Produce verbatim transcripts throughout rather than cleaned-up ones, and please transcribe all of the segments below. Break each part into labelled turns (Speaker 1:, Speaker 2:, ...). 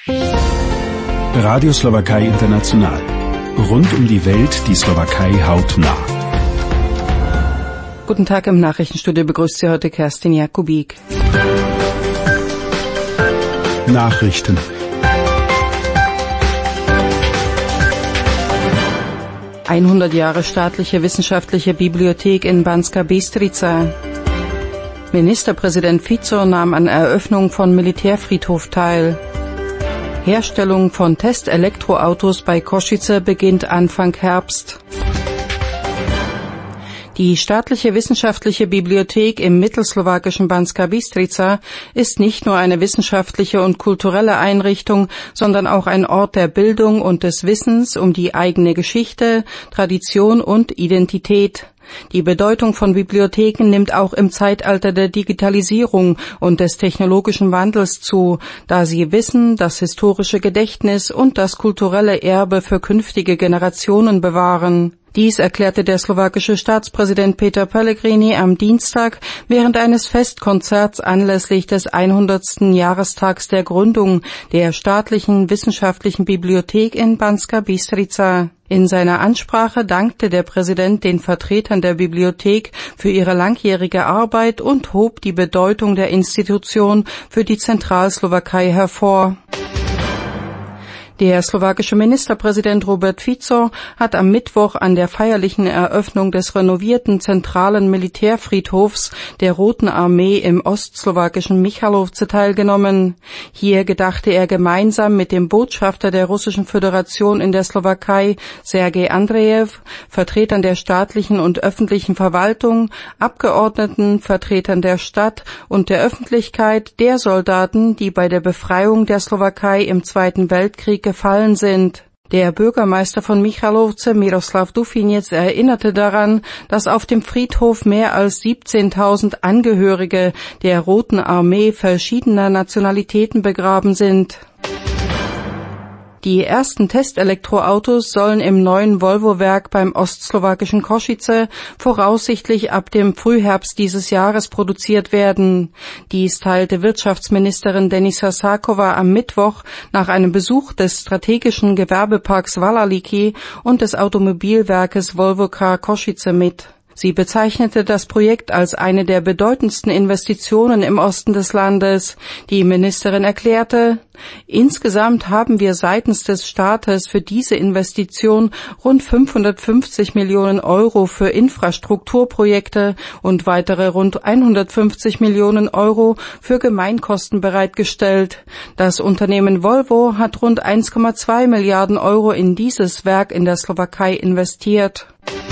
Speaker 1: Radio Slowakei International. Rund um die Welt die Slowakei hautnah.
Speaker 2: Guten Tag, im Nachrichtenstudio begrüßt Sie heute Kerstin Jakubik.
Speaker 1: Nachrichten.
Speaker 2: hundert Jahre staatliche wissenschaftliche Bibliothek in Banska Bystrica. Ministerpräsident Fico nahm an Eröffnung von Militärfriedhof teil. Herstellung von Test-Elektroautos bei Košice beginnt Anfang Herbst. Die staatliche wissenschaftliche Bibliothek im mittelslowakischen Banska Bystrica ist nicht nur eine wissenschaftliche und kulturelle Einrichtung, sondern auch ein Ort der Bildung und des Wissens um die eigene Geschichte, Tradition und Identität. Die Bedeutung von Bibliotheken nimmt auch im Zeitalter der Digitalisierung und des technologischen Wandels zu, da sie Wissen, das historische Gedächtnis und das kulturelle Erbe für künftige Generationen bewahren. Dies erklärte der slowakische Staatspräsident Peter Pellegrini am Dienstag während eines Festkonzerts anlässlich des hundertsten Jahrestags der Gründung der staatlichen wissenschaftlichen Bibliothek in Banska Bystrica. In seiner Ansprache dankte der Präsident den Vertretern der Bibliothek für ihre langjährige Arbeit und hob die Bedeutung der Institution für die Zentralslowakei hervor. Der slowakische Ministerpräsident Robert Fico hat am Mittwoch an der feierlichen Eröffnung des renovierten zentralen Militärfriedhofs der Roten Armee im ostslowakischen Michalovce teilgenommen. Hier gedachte er gemeinsam mit dem Botschafter der Russischen Föderation in der Slowakei, Sergej Andrejew, Vertretern der staatlichen und öffentlichen Verwaltung, Abgeordneten, Vertretern der Stadt und der Öffentlichkeit der Soldaten, die bei der Befreiung der Slowakei im Zweiten Weltkrieg gefallen sind. Der Bürgermeister von Michalovce, Miroslav Dufinec, erinnerte daran, dass auf dem Friedhof mehr als siebzehntausend Angehörige der Roten Armee verschiedener Nationalitäten begraben sind. Die ersten Testelektroautos sollen im neuen Volvo-Werk beim ostslowakischen Košice voraussichtlich ab dem Frühherbst dieses Jahres produziert werden. Dies teilte Wirtschaftsministerin Denisa Sáková am Mittwoch nach einem Besuch des strategischen Gewerbeparks Vallaliki und des Automobilwerkes Volvo Car Košice mit. Sie bezeichnete das Projekt als eine der bedeutendsten Investitionen im Osten des Landes. Die Ministerin erklärte, insgesamt haben wir seitens des Staates für diese Investition rund fünfhundertfünfzig Millionen Euro für Infrastrukturprojekte und weitere rund hundertfünfzig Millionen Euro für Gemeinkosten bereitgestellt. Das Unternehmen Volvo hat rund eins Komma zwei Milliarden Euro in dieses Werk in der Slowakei investiert.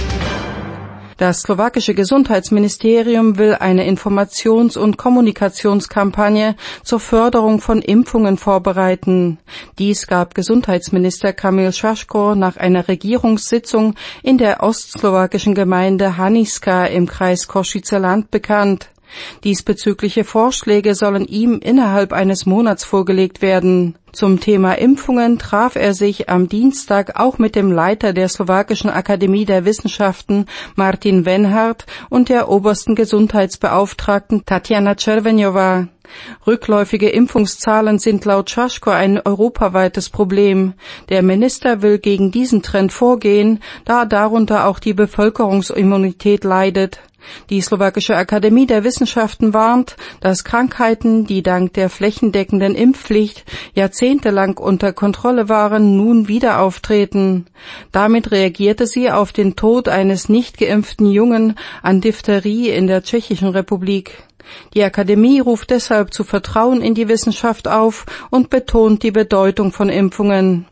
Speaker 2: Das slowakische Gesundheitsministerium will eine Informations- und Kommunikationskampagne zur Förderung von Impfungen vorbereiten. Dies gab Gesundheitsminister Kamil Šaško nach einer Regierungssitzung in der ostslowakischen Gemeinde Haniska im Kreis Košice Land bekannt. Diesbezügliche Vorschläge sollen ihm innerhalb eines Monats vorgelegt werden. Zum Thema Impfungen traf er sich am Dienstag auch mit dem Leiter der Slowakischen Akademie der Wissenschaften, Martin Wenhardt, und der obersten Gesundheitsbeauftragten Tatjana Červeňová. Rückläufige Impfungszahlen sind laut Šaško ein europaweites Problem. Der Minister will gegen diesen Trend vorgehen, da darunter auch die Bevölkerungsimmunität leidet. Die Slowakische Akademie der Wissenschaften warnt, dass Krankheiten, die dank der flächendeckenden Impfpflicht jahrzehntelang unter Kontrolle waren, nun wieder auftreten. Damit reagierte sie auf den Tod eines nicht geimpften Jungen an Diphtherie in der Tschechischen Republik. Die Akademie ruft deshalb zu Vertrauen in die Wissenschaft auf und betont die Bedeutung von Impfungen.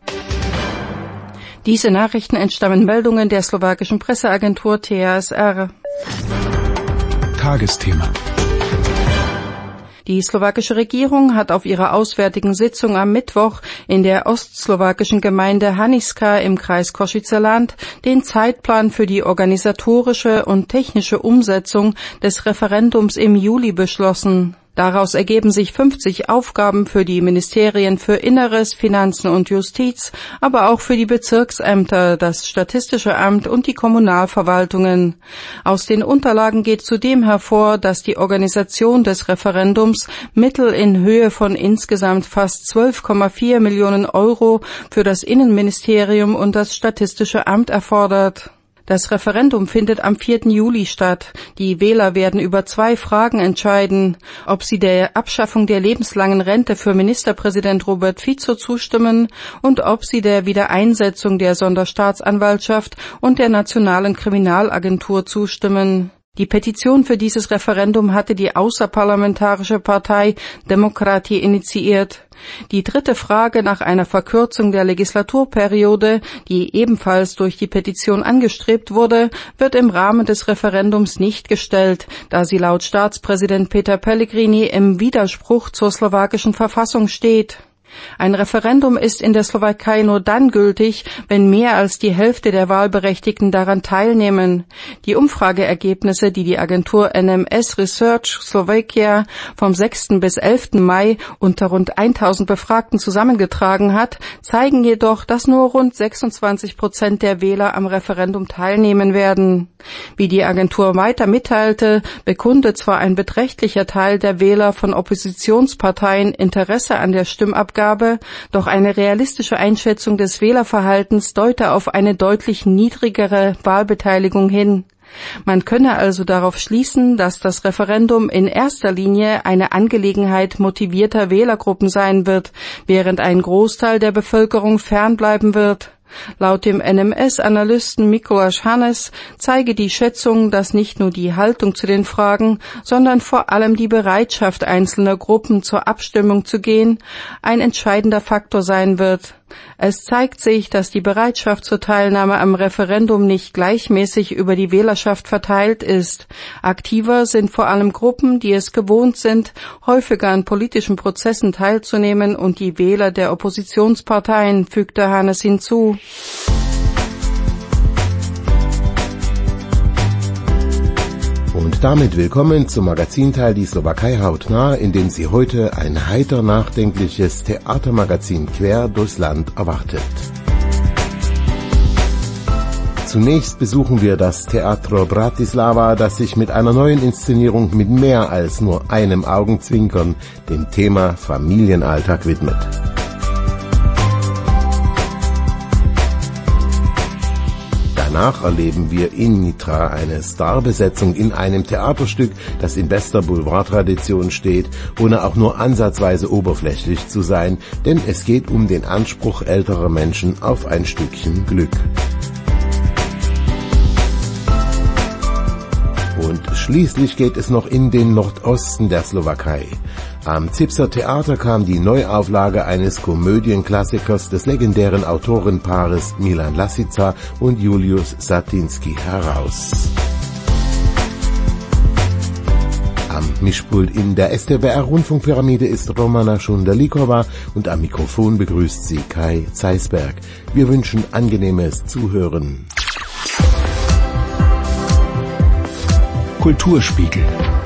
Speaker 2: Diese Nachrichten entstammen Meldungen der slowakischen Presseagentur T A S R.
Speaker 1: Tagesthema.
Speaker 2: Die slowakische Regierung hat auf ihrer auswärtigen Sitzung am Mittwoch in der ostslowakischen Gemeinde Haniska im Kreis Košice Land den Zeitplan für die organisatorische und technische Umsetzung des Referendums im Juli beschlossen. Daraus ergeben sich fünfzig Aufgaben für die Ministerien für Inneres, Finanzen und Justiz, aber auch für die Bezirksämter, das Statistische Amt und die Kommunalverwaltungen. Aus den Unterlagen geht zudem hervor, dass die Organisation des Referendums Mittel in Höhe von insgesamt fast zwölf Komma vier Millionen Euro für das Innenministerium und das Statistische Amt erfordert. Das Referendum findet am vierten Juli statt. Die Wähler werden über zwei Fragen entscheiden, ob sie der Abschaffung der lebenslangen Rente für Ministerpräsident Robert Fico zustimmen und ob sie der Wiedereinsetzung der Sonderstaatsanwaltschaft und der Nationalen Kriminalagentur zustimmen. Die Petition für dieses Referendum hatte die außerparlamentarische Partei Demokrati initiiert. Die dritte Frage nach einer Verkürzung der Legislaturperiode, die ebenfalls durch die Petition angestrebt wurde, wird im Rahmen des Referendums nicht gestellt, da sie laut Staatspräsident Peter Pellegrini im Widerspruch zur slowakischen Verfassung steht. Ein Referendum ist in der Slowakei nur dann gültig, wenn mehr als die Hälfte der Wahlberechtigten daran teilnehmen. Die Umfrageergebnisse, die die Agentur N M S Research Slovakia vom sechsten bis elften Mai unter rund tausend Befragten zusammengetragen hat, zeigen jedoch, dass nur rund sechsundzwanzig Prozent der Wähler am Referendum teilnehmen werden. Wie die Agentur weiter mitteilte, bekundet zwar ein beträchtlicher Teil der Wähler von Oppositionsparteien Interesse an der Stimmabgabe, doch eine realistische Einschätzung des Wählerverhaltens deute auf eine deutlich niedrigere Wahlbeteiligung hin. Man könne also darauf schließen, dass das Referendum in erster Linie eine Angelegenheit motivierter Wählergruppen sein wird, während ein Großteil der Bevölkerung fernbleiben wird. Laut dem N M S-Analysten Mikuláš Hannes zeige die Schätzung, dass nicht nur die Haltung zu den Fragen, sondern vor allem die Bereitschaft einzelner Gruppen zur Abstimmung zu gehen, ein entscheidender Faktor sein wird. Es zeigt sich, dass die Bereitschaft zur Teilnahme am Referendum nicht gleichmäßig über die Wählerschaft verteilt ist. Aktiver sind vor allem Gruppen, die es gewohnt sind, häufiger an politischen Prozessen teilzunehmen, und die Wähler der Oppositionsparteien, fügte Hannes hinzu.
Speaker 3: Und damit willkommen zum Magazinteil Die Slowakei hautnah, in dem Sie heute ein heiter nachdenkliches Theatermagazin quer durchs Land erwartet. Zunächst besuchen wir das Teatro Bratislava, das sich mit einer neuen Inszenierung mit mehr als nur einem Augenzwinkern dem Thema Familienalltag widmet. Danach erleben wir in Nitra eine Starbesetzung in einem Theaterstück, das in bester Boulevardtradition steht, ohne auch nur ansatzweise oberflächlich zu sein, denn es geht um den Anspruch älterer Menschen auf ein Stückchen Glück. Und schließlich geht es noch in den Nordosten der Slowakei. Am Zipser Theater kam die Neuauflage eines Komödienklassikers des legendären Autorenpaares Milan Lasica und Julius Satinski heraus. Am Mischpult in der S T B R-Rundfunkpyramide ist Romana Schunderlikova und am Mikrofon begrüßt sie Kai Zeisberg. Wir wünschen angenehmes Zuhören.
Speaker 1: Kulturspiegel.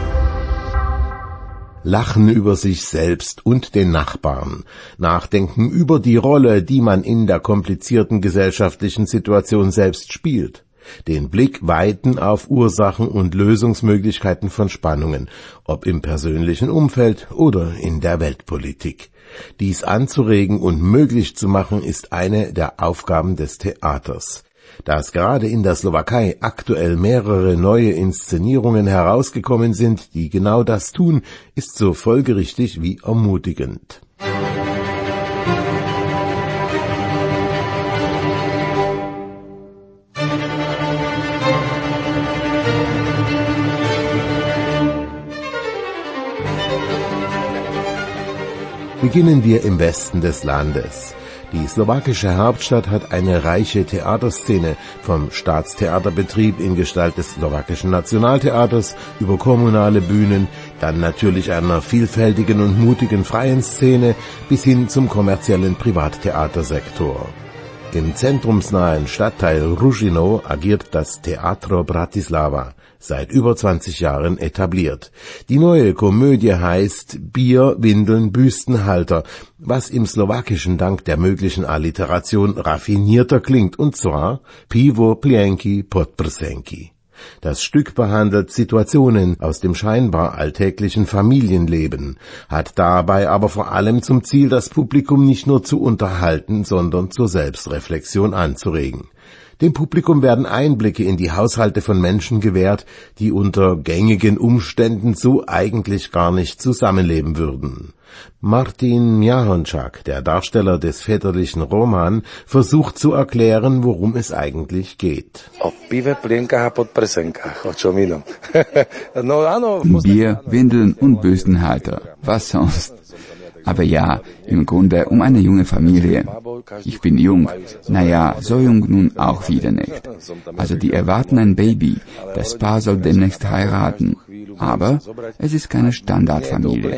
Speaker 3: Lachen über sich selbst und den Nachbarn, nachdenken über die Rolle, die man in der komplizierten gesellschaftlichen Situation selbst spielt, den Blick weiten auf Ursachen und Lösungsmöglichkeiten von Spannungen, ob im persönlichen Umfeld oder in der Weltpolitik. Dies anzuregen und möglich zu machen, ist eine der Aufgaben des Theaters. Dass gerade in der Slowakei aktuell mehrere neue Inszenierungen herausgekommen sind, die genau das tun, ist so folgerichtig wie ermutigend. Beginnen wir im Westen des Landes. Die slowakische Hauptstadt hat eine reiche Theaterszene, vom Staatstheaterbetrieb in Gestalt des slowakischen Nationaltheaters über kommunale Bühnen, dann natürlich einer vielfältigen und mutigen freien Szene bis hin zum kommerziellen Privattheatersektor. Im zentrumsnahen Stadtteil Ružino agiert das Teatro Bratislava, seit über zwanzig Jahren etabliert. Die neue Komödie heißt Bier, Windeln, Büstenhalter, was im Slowakischen dank der möglichen Alliteration raffinierter klingt, und zwar Pivo, Plienki, Podprsenki. Das Stück behandelt Situationen aus dem scheinbar alltäglichen Familienleben, hat dabei aber vor allem zum Ziel, das Publikum nicht nur zu unterhalten, sondern zur Selbstreflexion anzuregen. Dem Publikum werden Einblicke in die Haushalte von Menschen gewährt, die unter gängigen Umständen so eigentlich gar nicht zusammenleben würden. Martin Mjahončák, der Darsteller des väterlichen Roman, versucht zu erklären, worum es eigentlich geht.
Speaker 4: Bier, Windeln und Büstenhalter. Was sonst? Aber ja, im Grunde um eine junge Familie. Ich bin jung, naja, so jung nun auch wieder nicht. Also die erwarten ein Baby, das Paar soll demnächst heiraten. Aber es ist keine Standardfamilie.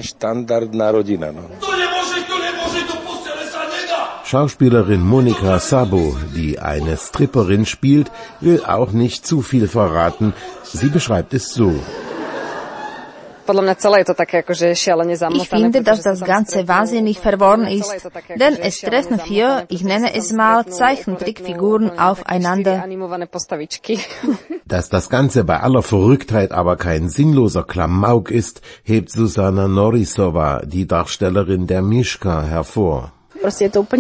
Speaker 3: Schauspielerin Monika Sabo, die eine Stripperin spielt, will auch nicht zu viel verraten. Sie beschreibt es so.
Speaker 5: Ich finde, dass das Ganze wahnsinnig verworren ist, denn es treffen vier, ich nenne es mal, Zeichentrickfiguren aufeinander.
Speaker 3: Dass das Ganze bei aller Verrücktheit aber kein sinnloser Klamauk ist, hebt Susanna Norisova, die Darstellerin der Mischka, hervor.
Speaker 6: Es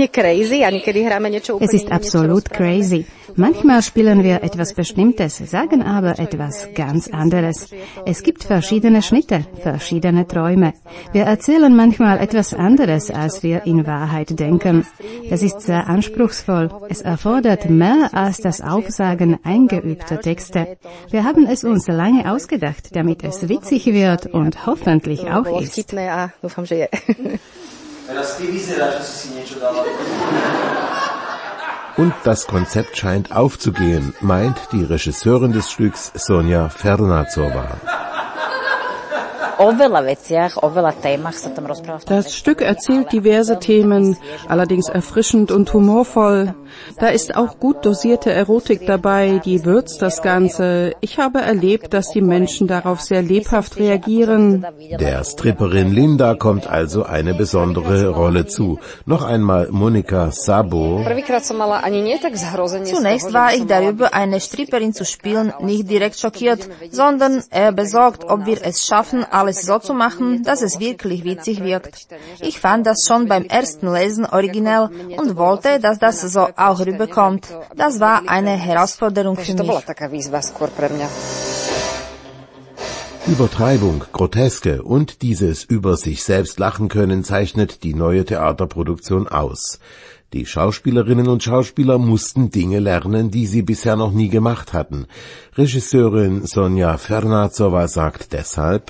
Speaker 6: ist absolut crazy. Manchmal spielen wir etwas Bestimmtes, sagen aber etwas ganz anderes. Es gibt verschiedene Schnitte, verschiedene Träume. Wir erzählen manchmal etwas anderes, als wir in Wahrheit denken. Das ist sehr anspruchsvoll. Es erfordert mehr als das Aufsagen eingeübter Texte. Wir haben es uns lange ausgedacht, damit es witzig wird und hoffentlich auch ist.
Speaker 3: Und das Konzept scheint aufzugehen, meint die Regisseurin des Stücks Sonja Fernacová.
Speaker 2: Das Stück erzählt diverse Themen, allerdings erfrischend und humorvoll. Da ist auch gut dosierte Erotik dabei, die würzt das Ganze. Ich habe erlebt, dass die Menschen darauf sehr lebhaft reagieren.
Speaker 3: Der Stripperin Linda kommt also eine besondere Rolle zu. Noch einmal Monika Sabo.
Speaker 5: Zunächst war ich darüber, eine Stripperin zu spielen, nicht direkt schockiert, sondern eher besorgt, ob wir es schaffen, alles so zu machen, dass es wirklich witzig wirkt. Ich fand das schon beim ersten Lesen originell und wollte, dass das so auch rüberkommt. Das war eine Herausforderung für mich.
Speaker 3: Übertreibung, Groteske und dieses über sich selbst lachen können zeichnet die neue Theaterproduktion aus. Die Schauspielerinnen und Schauspieler mussten Dinge lernen, die sie bisher noch nie gemacht hatten. Regisseurin Sonja Fernacová sagt deshalb: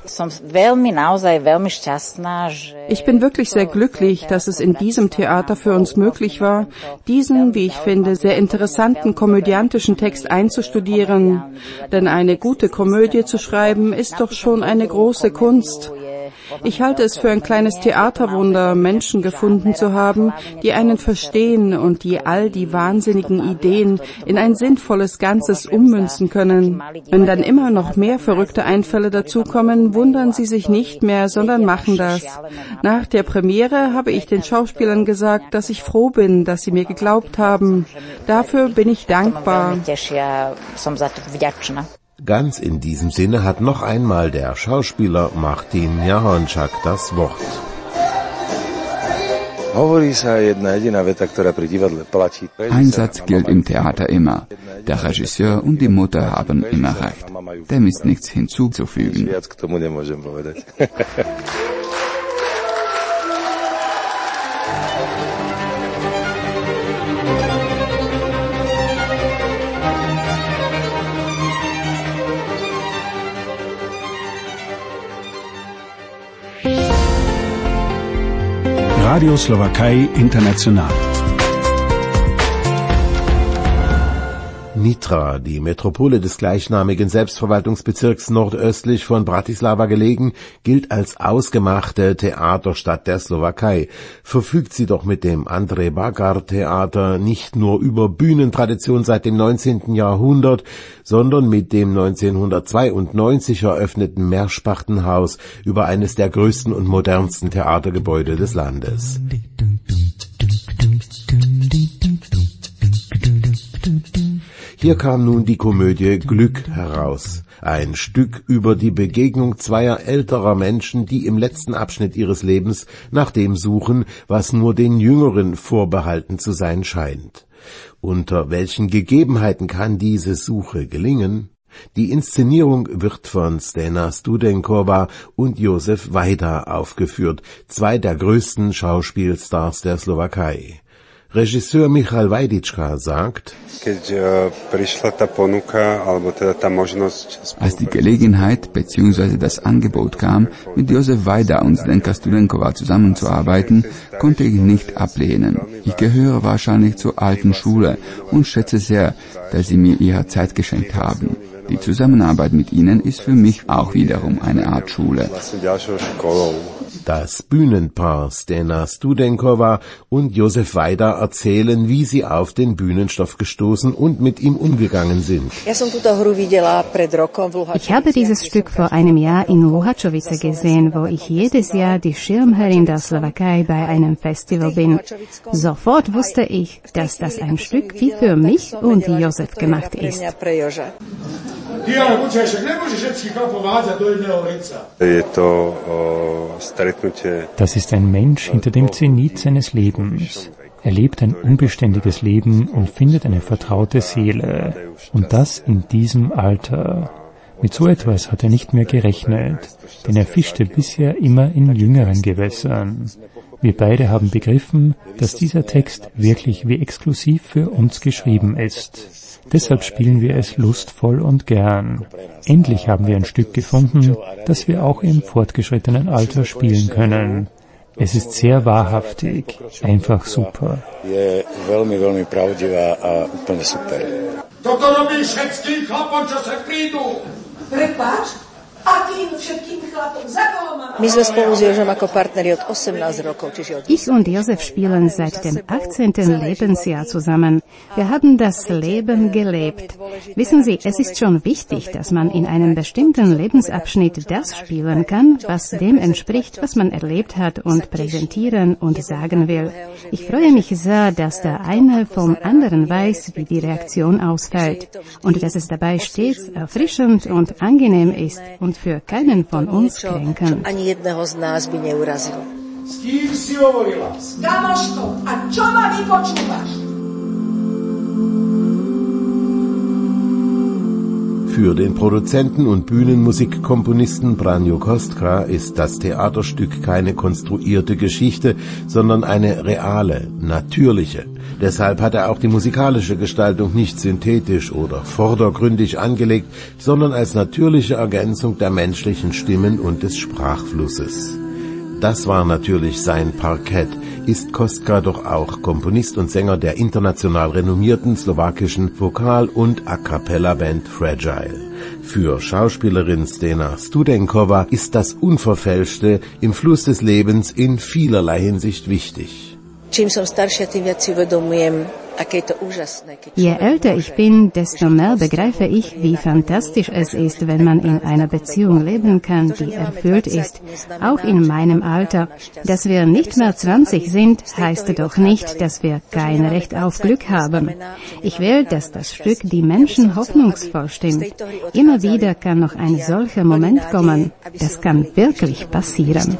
Speaker 2: Ich bin wirklich sehr glücklich, dass es in diesem Theater für uns möglich war, diesen, wie ich finde, sehr interessanten komödiantischen Text einzustudieren. Denn eine gute Komödie zu schreiben, ist doch schon eine große Kunst. Ich halte es für ein kleines Theaterwunder, Menschen gefunden zu haben, die einen verstehen und die all die wahnsinnigen Ideen in ein sinnvolles Ganzes ummünzen können. Wenn dann immer noch mehr verrückte Einfälle dazukommen, wundern sie sich nicht mehr, sondern machen das. Nach der Premiere habe ich den Schauspielern gesagt, dass ich froh bin, dass sie mir geglaubt haben. Dafür bin ich dankbar.
Speaker 3: Ganz in diesem Sinne hat noch einmal der Schauspieler Martin Mjahončák das Wort.
Speaker 4: Ein Satz gilt im Theater immer. Der Regisseur und die Mutter haben immer recht. Dem ist nichts hinzuzufügen.
Speaker 1: Radio Slowakei International.
Speaker 3: Nitra, die Metropole des gleichnamigen Selbstverwaltungsbezirks nordöstlich von Bratislava gelegen, gilt als ausgemachte Theaterstadt der Slowakei. Verfügt sie doch mit dem André Bagar Theater nicht nur über Bühnentradition seit dem neunzehnten Jahrhundert, sondern mit dem neunzehnhundertzweiundneunzig eröffneten Meerspachtenhaus über eines der größten und modernsten Theatergebäude des Landes. Hier kam nun die Komödie Glück heraus, ein Stück über die Begegnung zweier älterer Menschen, die im letzten Abschnitt ihres Lebens nach dem suchen, was nur den Jüngeren vorbehalten zu sein scheint. Unter welchen Gegebenheiten kann diese Suche gelingen? Die Inszenierung wird von Stena Studenkova und Josef Wajda aufgeführt, zwei der größten Schauspielstars der Slowakei. Regisseur Michal Vajdicka sagt:
Speaker 4: Als die Gelegenheit bzw. das Angebot kam, mit Josef Wajda und Zdenka Studenkova zusammenzuarbeiten, konnte ich nicht ablehnen. Ich gehöre wahrscheinlich zur alten Schule und schätze sehr, dass sie mir ihre Zeit geschenkt haben. Die Zusammenarbeit mit ihnen ist für mich auch wiederum eine Art Schule.
Speaker 3: Das Bühnenpaar Stena Studenkova und Josef Wajda erzählen, wie sie auf den Bühnenstoff gestoßen und mit ihm umgegangen sind.
Speaker 6: Ich habe dieses Stück vor einem Jahr in Luhačovice gesehen, wo ich jedes Jahr die Schirmherrin der Slowakei bei einem Festival bin. Sofort wusste ich, dass das ein Stück wie für mich und Josef gemacht ist.
Speaker 7: Das ist ein Mensch hinter dem Zenit seines Lebens. Er lebt ein unbeständiges Leben und findet eine vertraute Seele. Und das in diesem Alter. Mit so etwas hat er nicht mehr gerechnet, denn er fischte bisher immer in jüngeren Gewässern. Wir beide haben begriffen, dass dieser Text wirklich wie exklusiv für uns geschrieben ist. Deshalb spielen wir es lustvoll und gern. Endlich haben wir ein Stück gefunden, das wir auch im fortgeschrittenen Alter spielen können. Es ist sehr wahrhaftig, einfach super.
Speaker 6: Ich und Josef spielen seit dem achtzehnten Lebensjahr zusammen. Wir haben das Leben gelebt. Wissen Sie, es ist schon wichtig, dass man in einem bestimmten Lebensabschnitt das spielen kann, was dem entspricht, was man erlebt hat und präsentieren und sagen will. Ich freue mich sehr, dass der eine vom anderen weiß, wie die Reaktion ausfällt und dass es dabei stets erfrischend und angenehm ist und für keinen von uns kränkend.
Speaker 3: Für den Produzenten und Bühnenmusikkomponisten Branjo Kostka ist das Theaterstück keine konstruierte Geschichte, sondern eine reale, natürliche. Deshalb hat er auch die musikalische Gestaltung nicht synthetisch oder vordergründig angelegt, sondern als natürliche Ergänzung der menschlichen Stimmen und des Sprachflusses. Das war natürlich sein Parkett, ist Kostka doch auch Komponist und Sänger der international renommierten slowakischen Vokal- und A-Cappella-Band Fragile. Für Schauspielerin Stena Studenkova ist das Unverfälschte im Fluss des Lebens in vielerlei Hinsicht wichtig.
Speaker 6: Je älter ich bin, desto mehr begreife ich, wie fantastisch es ist, wenn man in einer Beziehung leben kann, die erfüllt ist, auch in meinem Alter. Dass wir nicht mehr zwanzig sind, heißt doch nicht, dass wir kein Recht auf Glück haben. Ich will, dass das Stück die Menschen hoffnungsvoll stimmt. Immer wieder kann noch ein solcher Moment kommen. Das kann wirklich passieren.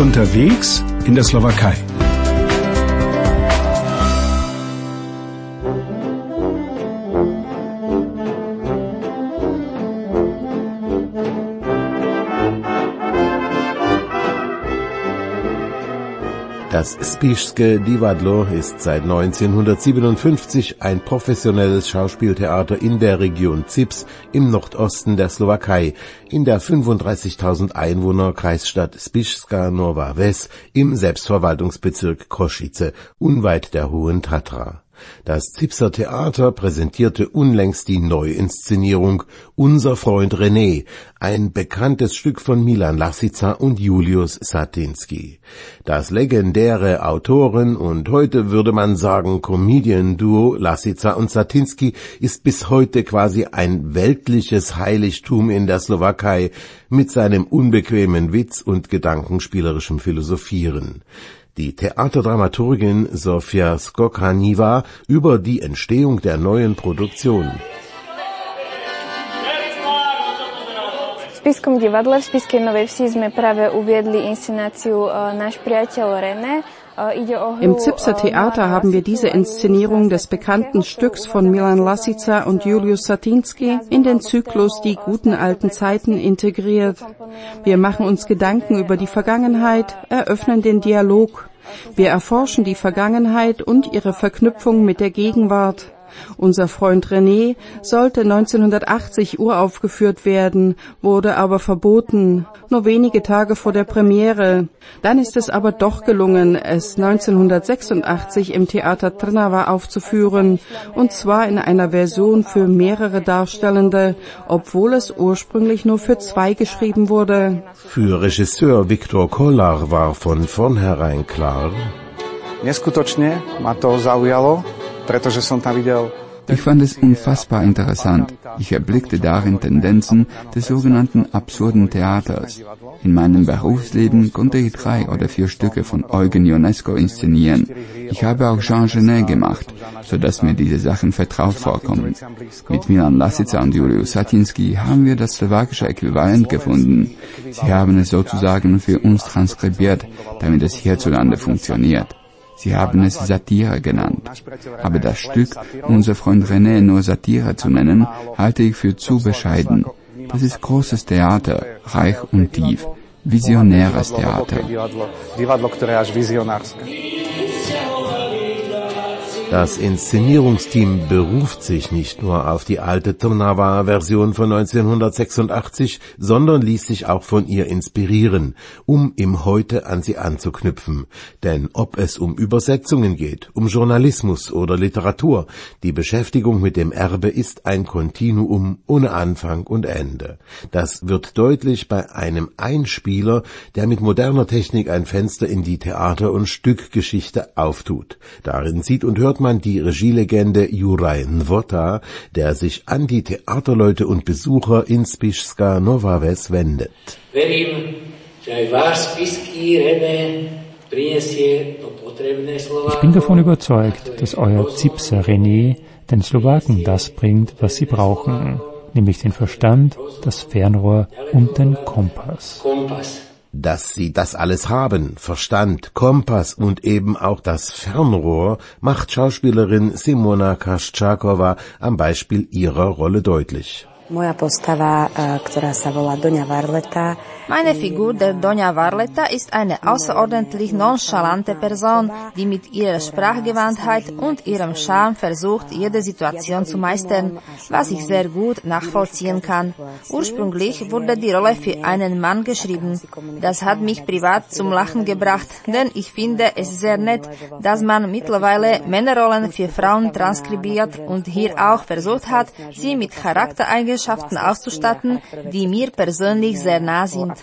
Speaker 1: Unterwegs in der Slowakei.
Speaker 3: Das Spišské divadlo ist seit neunzehnhundertsiebenundfünfzig ein professionelles Schauspieltheater in der Region Zips im Nordosten der Slowakei, in der fünfunddreißigtausend Einwohner Kreisstadt Spišská Nová Ves im Selbstverwaltungsbezirk Košice, unweit der Hohen Tatra. Das Zipser Theater präsentierte unlängst die Neuinszenierung Unser Freund René, ein bekanntes Stück von Milan Lasica und Julius Satinski. Das legendäre Autoren- und heute würde man sagen Comedian-Duo Lasica und Satinski ist bis heute quasi ein weltliches Heiligtum in der Slowakei mit seinem unbequemen Witz und gedankenspielerischem Philosophieren. Die Theaterdramaturgin Sofia Skokaniva über die Entstehung der neuen Produktion.
Speaker 8: V Spišskom divadle v Spišskej Novej Vsi sme práve uviedli inscenáciu Náš priateľ René.
Speaker 2: Im Zipser Theater haben wir diese Inszenierung des bekannten Stücks von Milan Lasica und Julius Satinski in den Zyklus Die guten alten Zeiten integriert. Wir machen uns Gedanken über die Vergangenheit, eröffnen den Dialog. Wir erforschen die Vergangenheit und ihre Verknüpfung mit der Gegenwart. Unser Freund René sollte neunzehnhundertachtzig uraufgeführt werden, wurde aber verboten, nur wenige Tage vor der Premiere. Dann ist es aber doch gelungen, es neunzehnhundertsechsundachtzig im Theater Trnava aufzuführen, und zwar in einer Version für mehrere Darstellende, obwohl es ursprünglich nur für zwei geschrieben wurde.
Speaker 3: Für Regisseur Viktor Kolar war von vornherein klar:
Speaker 9: Neskutočne ma to zaujalo.
Speaker 4: Ich fand es unfassbar interessant. Ich erblickte darin Tendenzen des sogenannten absurden Theaters. In meinem Berufsleben konnte ich drei oder vier Stücke von Eugen Ionesco inszenieren. Ich habe auch Jean Genet gemacht, sodass mir diese Sachen vertraut vorkommen. Mit Milan Lasica und Julius Satinski haben wir das slowakische Äquivalent gefunden. Sie haben es sozusagen für uns transkribiert, damit es hierzulande funktioniert. Sie haben es Satire genannt. Aber das Stück, Unser Freund René, nur Satire zu nennen, halte ich für zu bescheiden. Das ist großes Theater, reich und tief, visionäres Theater.
Speaker 3: Das Inszenierungsteam beruft sich nicht nur auf die alte Trnava-Version von neunzehnhundertsechsundachtzig, sondern ließ sich auch von ihr inspirieren, um im Heute an sie anzuknüpfen. Denn ob es um Übersetzungen geht, um Journalismus oder Literatur, die Beschäftigung mit dem Erbe ist ein Kontinuum ohne Anfang und Ende. Das wird deutlich bei einem Einspieler, der mit moderner Technik ein Fenster in die Theater- und Stückgeschichte auftut. Darin sieht und hört man die Regielegende Juraj Nvota, der sich an die Theaterleute und Besucher in Spišská Nová Ves wendet.
Speaker 7: Ich bin davon überzeugt, dass euer Zipser René den Slowaken das bringt, was sie brauchen, nämlich den Verstand, das Fernrohr und den Kompass.
Speaker 3: Dass sie das alles haben, Verstand, Kompass und eben auch das Fernrohr, macht Schauspielerin Simona Kaščáková am Beispiel ihrer Rolle deutlich.
Speaker 5: Meine Figur, der Donja Varleta, ist eine außerordentlich nonchalante Person, die mit ihrer Sprachgewandtheit und ihrem Charme versucht, jede Situation zu meistern, was ich sehr gut nachvollziehen kann. Ursprünglich wurde die Rolle für einen Mann geschrieben. Das hat mich privat zum Lachen gebracht, denn ich finde es sehr nett, dass man mittlerweile Männerrollen für Frauen transkribiert und hier auch versucht hat, sie mit Charaktereigenschaften auszustatten, die mir persönlich sehr nah sind.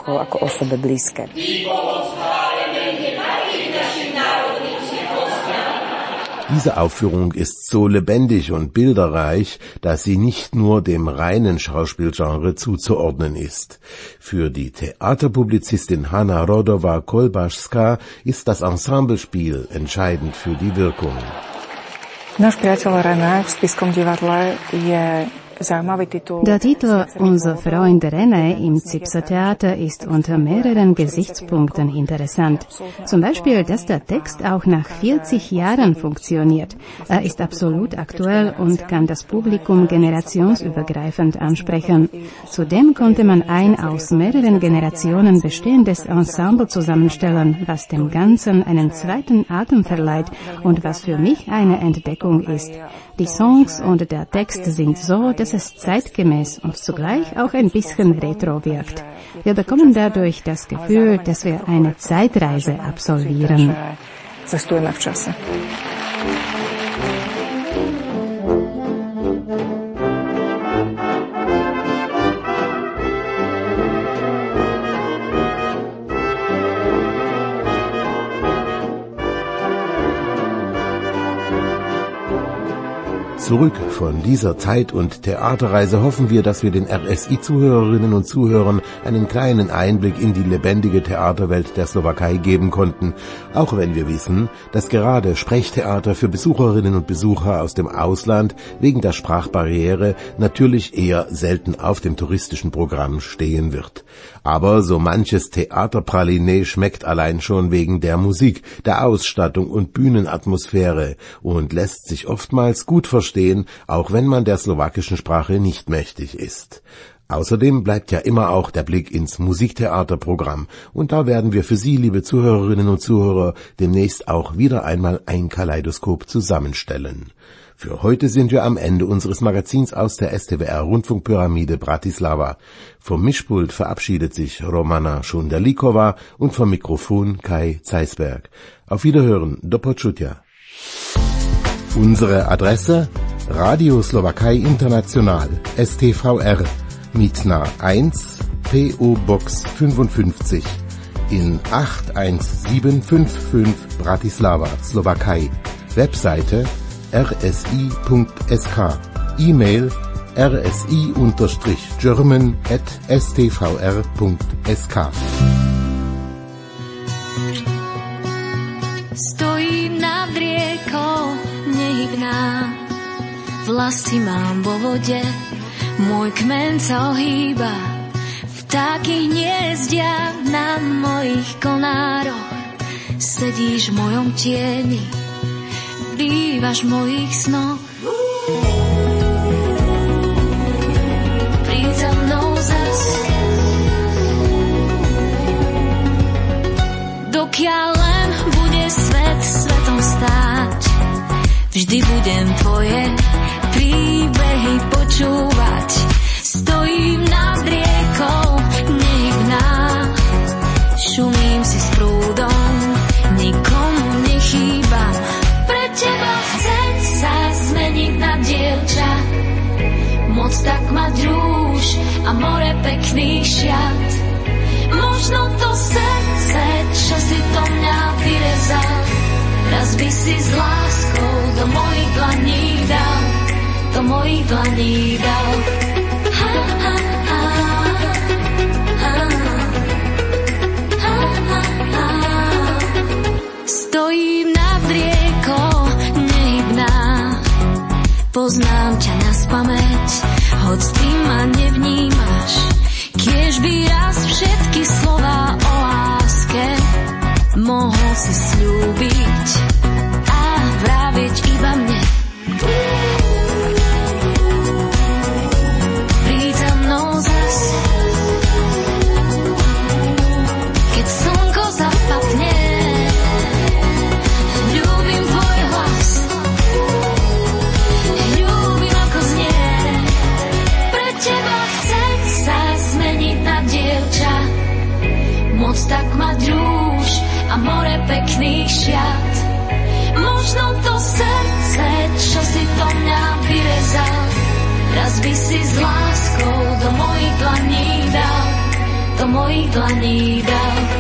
Speaker 3: Diese Aufführung ist so lebendig und bilderreich, dass sie nicht nur dem reinen Schauspielgenre zuzuordnen ist. Für die Theaterpublizistin Hanna Rodova-Kolbašská ist das Ensemblespiel entscheidend für die Wirkung.
Speaker 10: Náš priateľ René v Spišskom divadle je
Speaker 6: Der Titel Unser Freund René im Zipser Theater ist unter mehreren Gesichtspunkten interessant. Zum Beispiel, dass der Text auch nach vierzig Jahren funktioniert. Er ist absolut aktuell und kann das Publikum generationsübergreifend ansprechen. Zudem konnte man ein aus mehreren Generationen bestehendes Ensemble zusammenstellen, was dem Ganzen einen zweiten Atem verleiht und was für mich eine Entdeckung ist. Die Songs und der Text sind so, dass es zeitgemäß und zugleich auch ein bisschen retro wirkt. Wir bekommen dadurch das Gefühl, dass wir eine Zeitreise absolvieren.
Speaker 3: Zurück von dieser Zeit- und Theaterreise hoffen wir, dass wir den R S I-Zuhörerinnen und Zuhörern einen kleinen Einblick in die lebendige Theaterwelt der Slowakei geben konnten, auch wenn wir wissen, dass gerade Sprechtheater für Besucherinnen und Besucher aus dem Ausland wegen der Sprachbarriere natürlich eher selten auf dem touristischen Programm stehen wird. Aber so manches Theaterpraliné schmeckt allein schon wegen der Musik, der Ausstattung und Bühnenatmosphäre und lässt sich oftmals gut verstehen, auch wenn man der slowakischen Sprache nicht mächtig ist. Außerdem bleibt ja immer auch der Blick ins Musiktheaterprogramm, und da werden wir für Sie, liebe Zuhörerinnen und Zuhörer, demnächst auch wieder einmal ein Kaleidoskop zusammenstellen. Für heute sind wir am Ende unseres Magazins aus der S T W R-Rundfunkpyramide Bratislava. Vom Mischpult verabschiedet sich Romana Šunderlíková und vom Mikrofon Kai Zeisberg. Auf Wiederhören, do počutia. Unsere Adresse: Radio Slowakei International, S T V R, Mitna eins, P O Box fünfundfünfzig, in acht eins sieben fünf fünf Bratislava, Slowakei. Webseite r s i punkt s k, E-Mail r s i German at s t v r punkt s k.
Speaker 10: Stojím nad riekou nehybná, vlasy mám vo vode, môj kmen sa ohýba, vtáky hniezdia na mojich konároch, sedíš v mojom tieni, bývaš v mojich snoch. Príď za mnou zas, dokiaľ len bude svet svetom stáť, vždy budem tvoje príbehy počúvať. Stojím nad riekou nehybná, šumím si s prúdom, nikomu nechýbam. Pre teba chcem sa zmeniť na dievča, moc tak mať rúž a more pekných šiat. Možno to srdce, čo si to mňa vyrezal, raz by si s láskou do mojich dlaní dal, do mojich dlaní dal. Ha, ha, ha, ha, ha, ha, ha. Stojím nad riekou nehybná, poznám ťa naspamäť, hoď ty ma nevnímaš, kiež by raz všetky slová o láske mohol si sľúbiť a vravieť iba mne. Príď za mnou zas, keď slnko zapadne, ľúbim tvoj hlas, ľúbim ako znie. Pre teba chcem sa zmeniť na dievča, moc tak mať rúž a more pekných šiat. Možno to srdce, čo si to mňa vyrezal, raz by si s láskou do mojich dlaní dal, do mojich dlaní dal.